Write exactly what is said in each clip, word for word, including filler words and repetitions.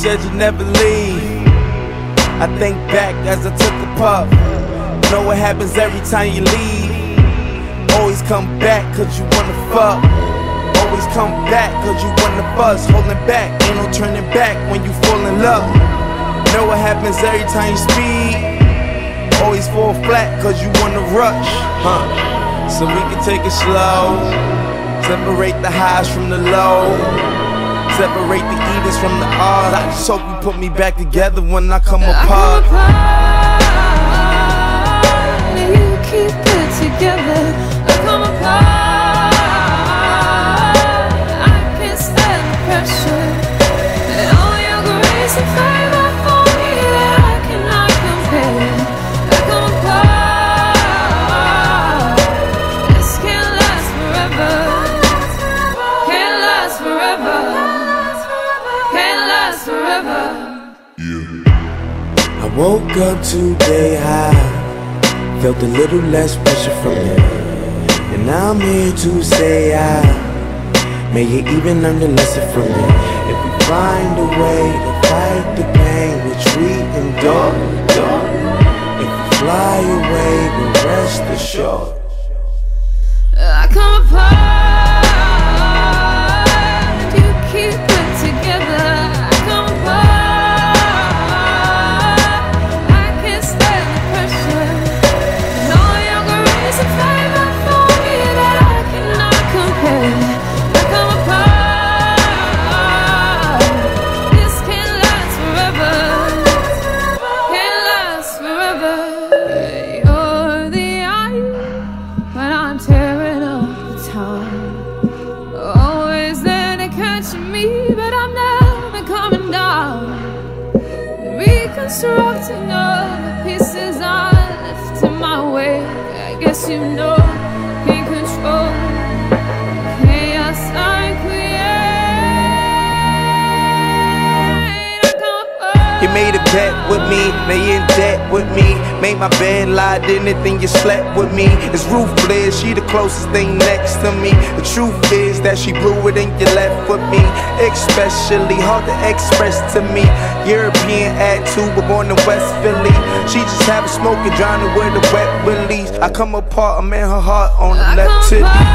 said you'd never leave. I think back as I took a puff. Know what happens every time you leave. Always come back cause you wanna fuck. Always come back cause you wanna fuss. Holding back, ain't no turning back when you fall in love. Know what happens every time you speed. Always fall flat cause you wanna rush, huh? So we can take it slow. Separate the highs from the low. Separate the evens from the odds. I just hope you put me back together when I come apart. I come apart, you keep it together. I come apart, I can't stand the pressure. And all your grace and favor for me that I cannot compare. I come apart, this can't last forever. Can't last forever. Can't last forever. I woke up today high, felt a little less pressure from it. And now I'm here to say I may you even learn the lesson from it. If we find a way to fight the pain which we endure, if we fly away, we'll rest assured. I come apart, you keep it together. I come apart, I can't stand the pressure. And all your grace and favor for me that I cannot compare. I come apart, this can't last forever. Can't last forever. You're the eye when I'm tearing up the time. Always there to catch me, but I'm never coming down. Reconstructing all the pieces I left in my way. I guess you know, can't control chaos I create. I come apart. You made a bet with me, now you in debt with me. Made my bed, lied in it, then you slept with me. It's ruthless, she the closest thing next to me. The truth is that she blew it and you left with me. Especially hard to express to me. European attitude, but born in West Philly. She just have a smoke and drowning where the wet release. I come apart, I'm in her heart on the I left come tip. apart,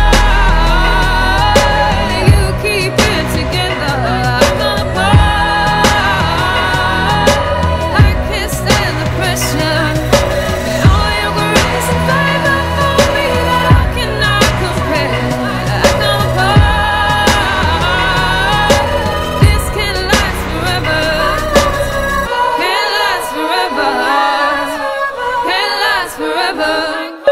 you keep it together. I come apart, I can't stand the pressure. And all your grace and favor for me that I cannot compare. I come apart, this can't last forever. Can't last forever. Can't last forever.